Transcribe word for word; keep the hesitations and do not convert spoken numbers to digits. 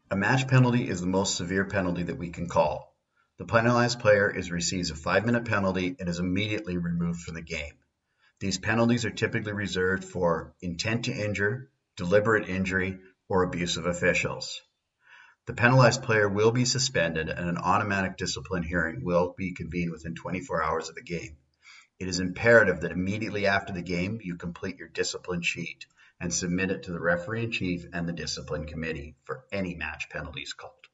A match penalty is the most severe penalty that we can call. The penalized player is receives a five-minute penalty and is immediately removed from the game. These penalties are typically reserved for intent to injure, deliberate injury, or abuse of officials. The penalized player will be suspended and an automatic discipline hearing will be convened within twenty-four hours of the game. It is imperative that immediately after the game you complete your discipline sheet and submit it to the referee in chief and the discipline committee for any match penalties called.